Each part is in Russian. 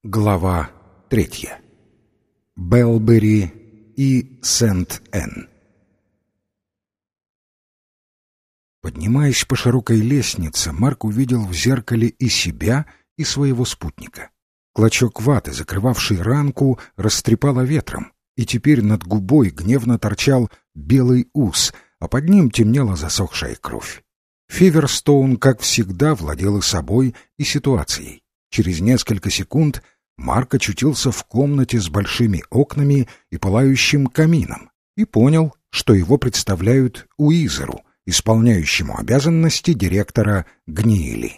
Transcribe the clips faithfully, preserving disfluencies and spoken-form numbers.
Глава третья. Белбери и Сент-Энн. Поднимаясь по широкой лестнице, Марк увидел в зеркале и себя, и своего спутника. Клочок ваты, закрывавший ранку, растрепало ветром, и теперь над губой гневно торчал белый ус, а под ним темнела засохшая кровь. Фиверстоун, как всегда, владел и собой, и ситуацией. Через несколько секунд Марк очутился в комнате с большими окнами и пылающим камином и понял, что его представляют Уизеру, исполняющему обязанности директора Гниили.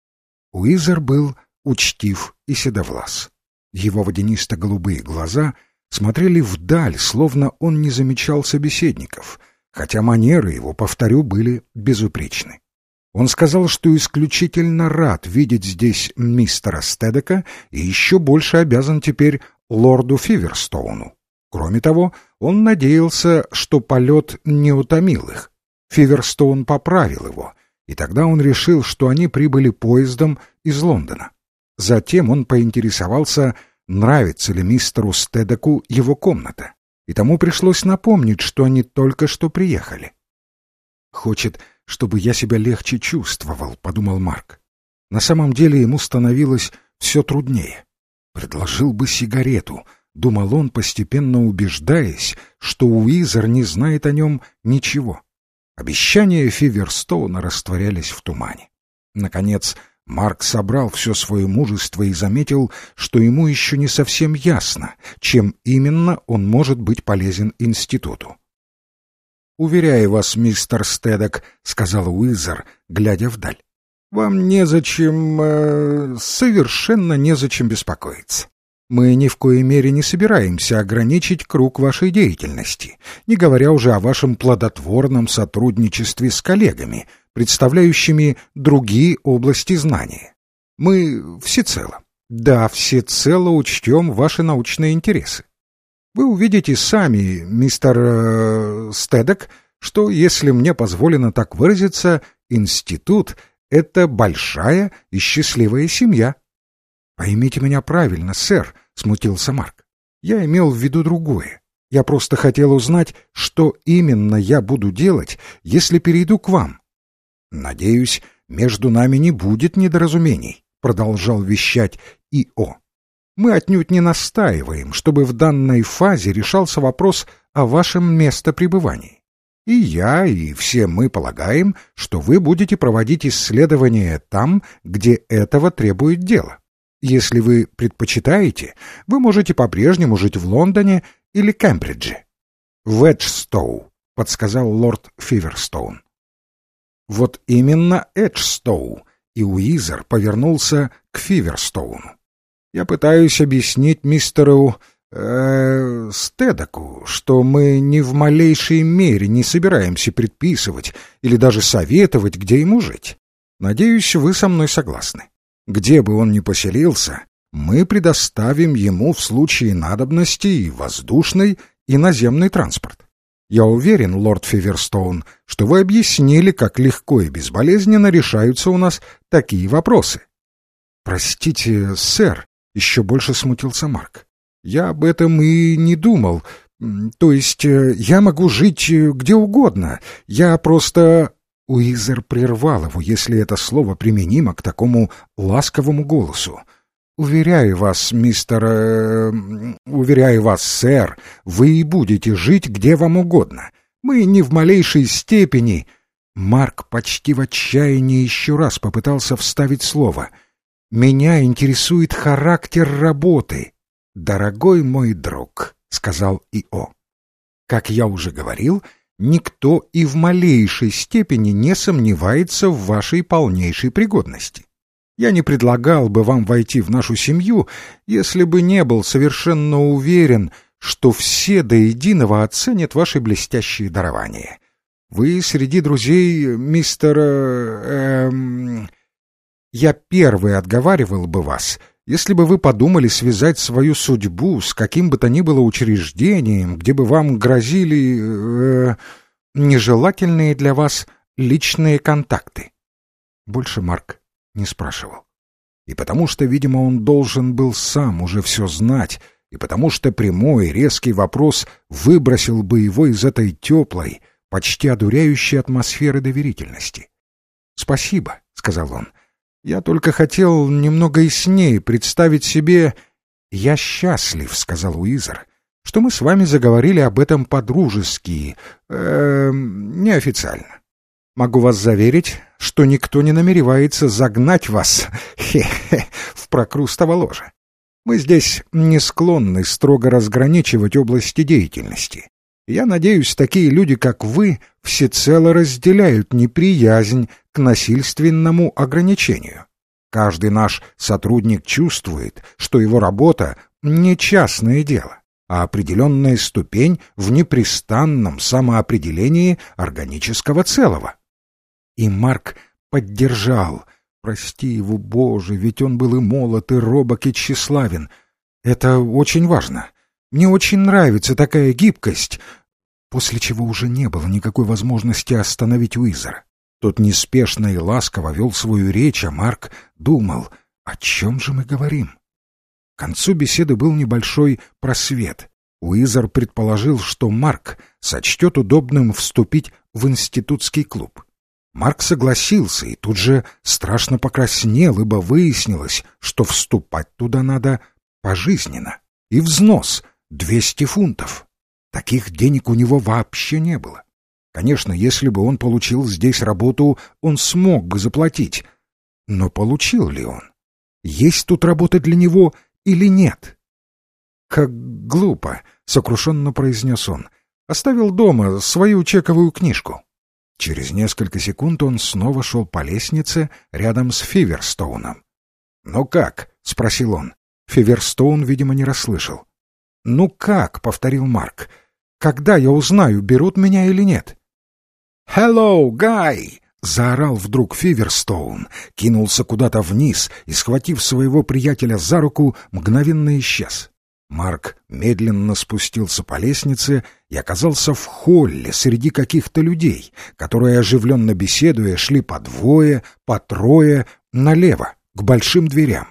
Уизер был учтив и седовлас. Его водянисто-голубые глаза смотрели вдаль, словно он не замечал собеседников, хотя манеры его, повторю, были безупречны. Он сказал, что исключительно рад видеть здесь мистера Стэдека и еще больше обязан теперь лорду Фиверстоуну. Кроме того, он надеялся, что полет не утомил их. Фиверстоун поправил его, и тогда он решил, что они прибыли поездом из Лондона. Затем он поинтересовался, нравится ли мистеру Стэдеку его комната, и тому пришлось напомнить, что они только что приехали. «Хочет, чтобы я себя легче чувствовал», — подумал Марк. На самом деле ему становилось все труднее. «Предложил бы сигарету», — думал он, постепенно убеждаясь, что Уизер не знает о нем ничего. Обещания Фиверстоуна растворялись в тумане. Наконец, Марк собрал все свое мужество и заметил, что ему еще не совсем ясно, чем именно он может быть полезен институту. «Уверяю вас, мистер Стэдек», — сказал Уизер, глядя вдаль, — «вам незачем, э, совершенно незачем беспокоиться. Мы ни в коей мере не собираемся ограничить круг вашей деятельности, не говоря уже о вашем плодотворном сотрудничестве с коллегами, представляющими другие области знания. Мы всецело, да, всецело учтем ваши научные интересы. Вы увидите сами, мистер э, Стэдек, что, если мне позволено так выразиться, институт — это большая и счастливая семья». «Поймите меня правильно, сэр», — смутился Марк. «Я имел в виду другое. Я просто хотел узнать, что именно я буду делать, если перейду к вам». «Надеюсь, между нами не будет недоразумений», — продолжал вещать И.О. «Мы отнюдь не настаиваем, чтобы в данной фазе решался вопрос о вашем местопребывании. И я, и все мы полагаем, что вы будете проводить исследования там, где этого требует дело. Если вы предпочитаете, вы можете по-прежнему жить в Лондоне или Кембридже». «В Эджстоу», — подсказал лорд Фиверстоун. «Вот именно Эджстоу», и Уизер повернулся к Фиверстоуну. «Я пытаюсь объяснить мистеру э, Стэдеку, что мы ни в малейшей мере не собираемся предписывать или даже советовать, где ему жить. Надеюсь, вы со мной согласны. Где бы он ни поселился, мы предоставим ему в случае надобности и воздушный, и наземный транспорт. Я уверен, лорд Фиверстоун, что вы объяснили, как легко и безболезненно решаются у нас такие вопросы». «Простите, сэр», — еще больше смутился Марк. «Я об этом и не думал. То есть я могу жить где угодно. Я просто...» Уизер прервал его, если это слово применимо к такому ласковому голосу. «Уверяю вас, мистер... Э, уверяю вас, сэр, вы и будете жить где вам угодно. Мы ни в малейшей степени...» Марк почти в отчаянии еще раз попытался вставить слово. «Меня интересует характер работы». «Дорогой мой друг», — сказал И.О. «как я уже говорил, никто и в малейшей степени не сомневается в вашей полнейшей пригодности. Я не предлагал бы вам войти в нашу семью, если бы не был совершенно уверен, что все до единого оценят ваши блестящие дарования. Вы среди друзей мистера... Эм... Я первый отговаривал бы вас, если бы вы подумали связать свою судьбу с каким бы то ни было учреждением, где бы вам грозили... Э... нежелательные для вас личные контакты». Больше Марк не спрашивал. и потому что, видимо, он должен был сам уже все знать, и потому что прямой, резкий вопрос выбросил бы его из этой теплой, почти одуряющей атмосферы доверительности. «Спасибо», — сказал он. «Я только хотел немного яснее представить себе...» «Я счастлив», — сказал Уизер, — «что мы с вами заговорили об этом по-дружески, э, неофициально. Могу вас заверить, что никто не намеревается загнать вас хе-хе, в прокрустово ложе. Мы здесь не склонны строго разграничивать области деятельности. Я надеюсь, такие люди, как вы, всецело разделяют неприязнь к насильственному ограничению. Каждый наш сотрудник чувствует, что его работа не частное дело, а определенная ступень в непрестанном самоопределении органического целого». И Марк поддержал. Прости его, Боже, ведь он был и молод, и робок, и тщеславен. Это очень важно. Мне очень нравится такая гибкость. После чего уже не было никакой возможности остановить Уизера. Тот неспешно и ласково вел свою речь, а Марк думал, о чем же мы говорим? К концу беседы был небольшой просвет. Уизер предположил, что Марк сочтет удобным вступить в институтский клуб. Марк согласился и тут же страшно покраснел, ибо выяснилось, что вступать туда надо пожизненно. И взнос — двести фунтов. Таких денег у него вообще не было. Конечно, если бы он получил здесь работу, он смог бы заплатить. Но получил ли он? Есть тут работа для него или нет? «Как глупо», — сокрушенно произнес он. «Оставил дома свою чековую книжку». Через несколько секунд он снова шел по лестнице рядом с Фиверстоуном. «Ну как?» — спросил он. Фиверстоун, видимо, не расслышал. «Ну как?» — повторил Марк. «Когда я узнаю, берут меня или нет?» «Hello, Гай!» — заорал вдруг Фиверстоун, кинулся куда-то вниз и, схватив своего приятеля за руку, мгновенно исчез. Марк медленно спустился по лестнице и оказался в холле среди каких-то людей, которые, оживленно беседуя, шли по двое, по трое, налево, к большим дверям.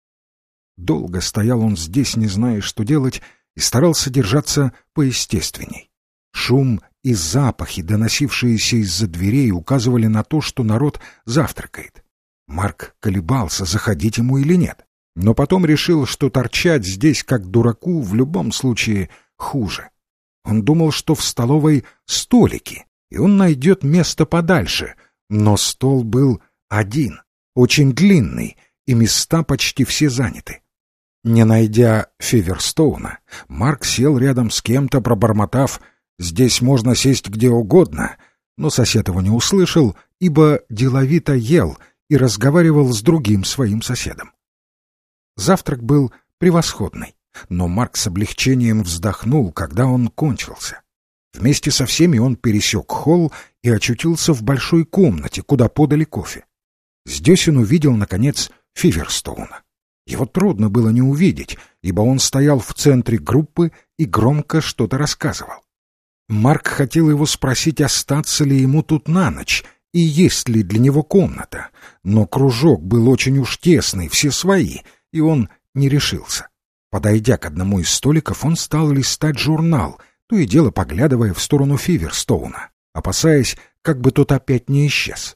Долго стоял он здесь, не зная, что делать, и старался держаться поестественней. Шум и запахи, доносившиеся из-за дверей, указывали на то, что народ завтракает. Марк колебался, заходить ему или нет, но потом решил, что торчать здесь как дураку в любом случае хуже. Он думал, что в столовой столики, и он найдет место подальше, но стол был один, очень длинный, и места почти все заняты. Не найдя Фиверстоуна, Марк сел рядом с кем-то, пробормотав: «Здесь можно сесть где угодно», но сосед его не услышал, ибо деловито ел и разговаривал с другим своим соседом. Завтрак был превосходный, но Марк с облегчением вздохнул, когда он кончился. Вместе со всеми он пересек холл и очутился в большой комнате, куда подали кофе. Здесь он увидел, наконец, Фиверстоуна. Его трудно было не увидеть, ибо он стоял в центре группы и громко что-то рассказывал. Марк хотел его спросить, остаться ли ему тут на ночь и есть ли для него комната, но кружок был очень уж тесный, все свои, и он не решился. Подойдя к одному из столиков, он стал листать журнал, то и дело поглядывая в сторону Фиверстоуна, опасаясь, как бы тот опять не исчез.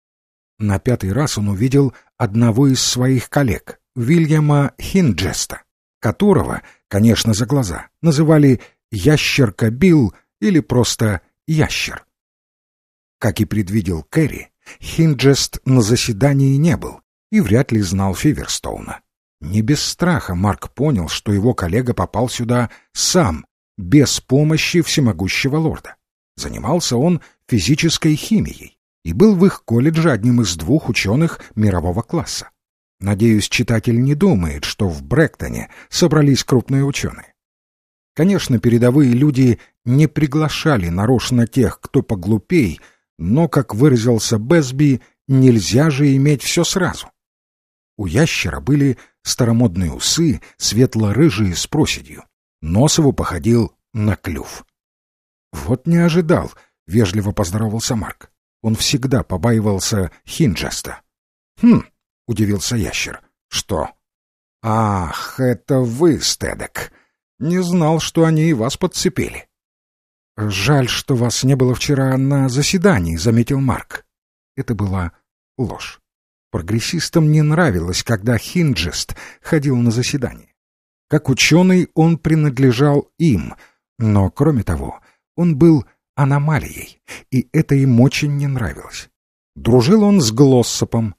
На пятый раз он увидел одного из своих коллег, Уильяма Хинджеста, которого, конечно, за глаза, называли «Ящерка Билл» или просто «Ящер». Как и предвидел Кэрри, Хинджест на заседании не был и вряд ли знал Фиверстоуна. Не без страха Марк понял, что его коллега попал сюда сам, без помощи всемогущего лорда. Занимался он физической химией и был в их колледже одним из двух ученых мирового класса. Надеюсь, читатель не думает, что в Брэктоне собрались крупные ученые. Конечно, передовые люди не приглашали нарочно тех, кто поглупей, но, как выразился Бэсби, нельзя же иметь все сразу. У ящера были старомодные усы, светло-рыжие с проседью. Нос его походил на клюв. «Вот не ожидал», — вежливо поздоровался Марк. Он всегда побаивался Хинджеста. «Хм», — удивился ящер, — что? Ах, это вы, Стедек. Не знал, что они и вас подцепили. Жаль, что вас не было вчера на заседании, заметил Марк. Это была ложь. Прогрессистам не нравилось, когда Хинджест ходил на заседание. Как ученый он принадлежал им, но, кроме того, он был аномалией, и это им очень не нравилось. Дружил он с Глоссопом.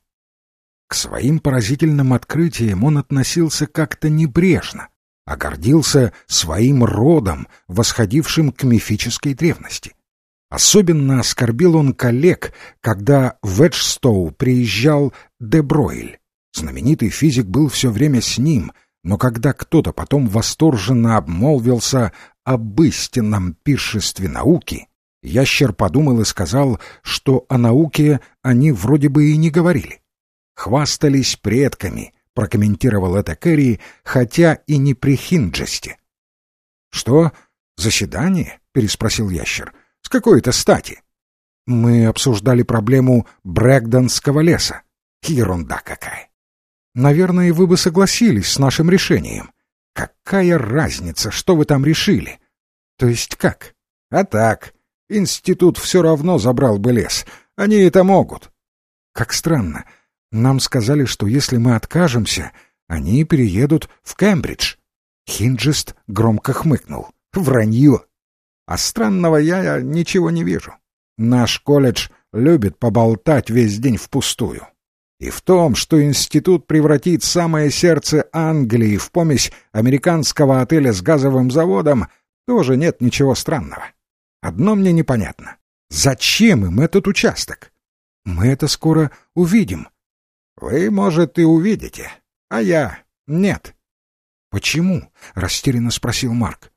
К своим поразительным открытиям он относился как-то небрежно, а гордился своим родом, восходившим к мифической древности. Особенно оскорбил он коллег, когда в Эджстоу приезжал де Бройль. Знаменитый физик был все время с ним, но когда кто-то потом восторженно обмолвился об истинном пиршестве науки, ящер подумал и сказал, что о науке они вроде бы и не говорили. «Хвастались предками», — прокомментировал это Керри, хотя и не при Хинджесте. «Что? Заседание?» — переспросил ящер. «С какой-то стати?» «Мы обсуждали проблему Брэгдонского леса». «Ерунда какая!» «Наверное, вы бы согласились с нашим решением». «Какая разница, что вы там решили?» «То есть как?» «А так, институт все равно забрал бы лес. Они это могут». «Как странно. Нам сказали, что если мы откажемся, они переедут в Кембридж». Хинджест громко хмыкнул. «Вранье! А странного я ничего не вижу. Наш колледж любит поболтать весь день впустую. И в том, что институт превратит самое сердце Англии в помесь американского отеля с газовым заводом, тоже нет ничего странного. Одно мне непонятно. Зачем им этот участок? Мы это скоро увидим». «Вы, может, и увидите, а я нет». «Почему?» — растерянно спросил Марк.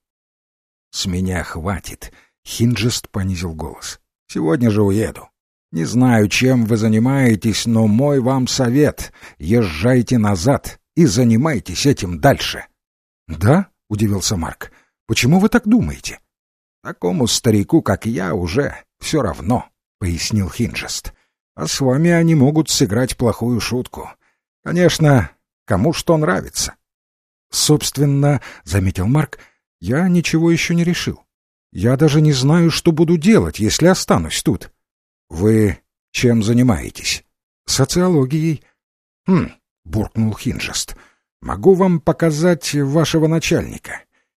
«С меня хватит», — Хинджест понизил голос. «Сегодня же уеду. Не знаю, чем вы занимаетесь, но мой вам совет — езжайте назад и занимайтесь этим дальше». «Да?» — удивился Марк. «Почему вы так думаете?» «Такому старику, как я, уже все равно», — пояснил Хинджест. «А с вами они могут сыграть плохую шутку. Конечно, кому что нравится». «Собственно, — заметил Марк, — я ничего еще не решил. Я даже не знаю, что буду делать, если останусь тут». «Вы чем занимаетесь?» «Социологией». «Хм», — буркнул Хинджест. «Могу вам показать вашего начальника.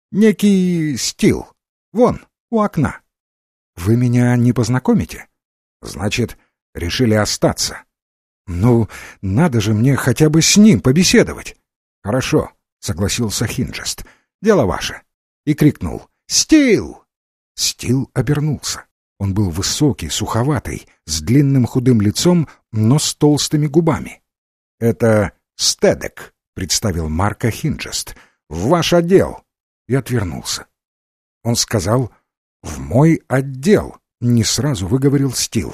Некий Стил. Вон, у окна». «Вы меня не познакомите?» «Значит, решили остаться». «Ну, надо же мне хотя бы с ним побеседовать». «Хорошо», — согласился Хинджест. «Дело ваше». И крикнул: «Стил!» Стил обернулся. Он был высокий, суховатый, с длинным худым лицом, но с толстыми губами. «Это Стедек», — представил Марка Хинджест. «В ваш отдел». И отвернулся. Он сказал: «В мой отдел», — не сразу выговорил Стил.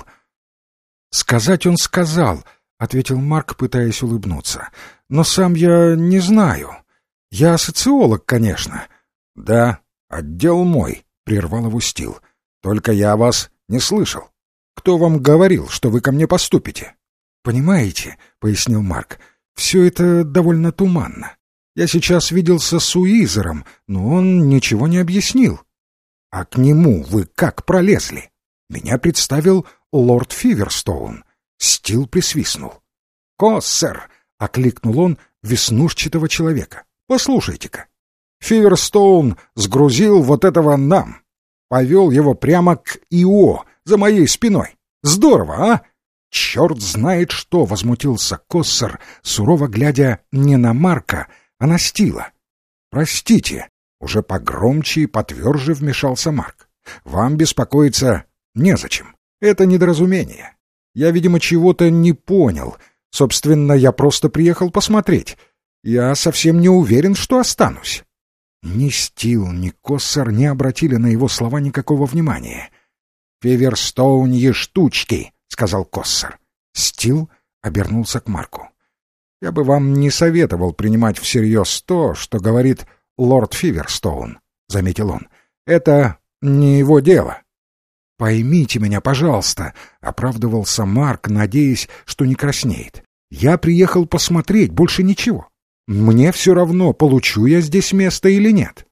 «Сказать он сказал», — ответил Марк, пытаясь улыбнуться. «Но сам я не знаю. Я социолог, конечно». «Да, отдел мой», — прервал его Стил. «Только я вас не слышал. Кто вам говорил, что вы ко мне поступите?» «Понимаете», — пояснил Марк, — «все это довольно туманно. Я сейчас виделся с Уизером, но он ничего не объяснил». «А к нему вы как пролезли?» «Меня представил лорд Фиверстоун». Стил присвистнул. «Коссер!» — окликнул он веснушчатого человека. «Послушайте-ка. Фиверстоун сгрузил вот этого нам. Повел его прямо к Ио, за моей спиной. Здорово, а?» «Черт знает что!» — возмутился Коссер, сурово глядя не на Марка, а на Стила. «Простите!» — уже погромче и потверже вмешался Марк. «Вам беспокоиться незачем. Это недоразумение. Я, видимо, чего-то не понял. Собственно, я просто приехал посмотреть. Я совсем не уверен, что останусь». Ни Стил, ни Коссер не обратили на его слова никакого внимания. «Фиверстоуньи штучки», — сказал Коссер. Стил обернулся к Марку. «Я бы вам не советовал принимать всерьез то, что говорит лорд Фиверстоун», — заметил он. «Это не его дело». «Поймите меня, пожалуйста», — оправдывался Марк, надеясь, что не краснеет. «Я приехал посмотреть, больше ничего. мне все равно, получу я здесь место или нет.